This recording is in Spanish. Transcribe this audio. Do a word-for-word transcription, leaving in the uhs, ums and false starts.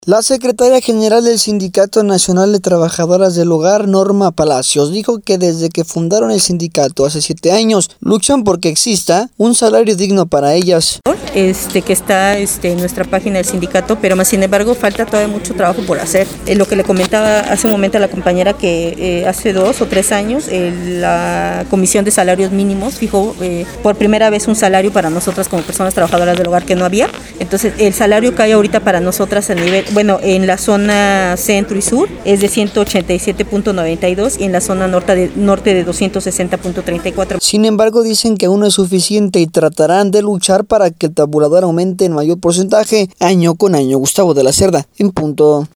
La secretaria general del Sindicato Nacional de Trabajadoras del Hogar, Norma Palacios, dijo que desde que fundaron el sindicato hace siete años, luchan porque exista un salario digno para ellas. Este, que está este, en nuestra página del sindicato, pero más sin embargo falta todavía mucho trabajo por hacer. Eh, lo que le comentaba hace un momento a la compañera que eh, hace dos o tres años eh, la Comisión de Salarios Mínimos fijó eh, por primera vez un salario para nosotras como personas trabajadoras del hogar que no había. Entonces el salario que hay ahorita para nosotras a nivel, bueno, en la zona centro y sur es de ciento ochenta y siete punto noventa y dos y en la zona norte de, norte de doscientos sesenta punto treinta y cuatro. Sin embargo, dicen que aún no es suficiente y tratarán de luchar para que el tabulador aumente en mayor porcentaje año con año. Gustavo de la Cerda, en punto.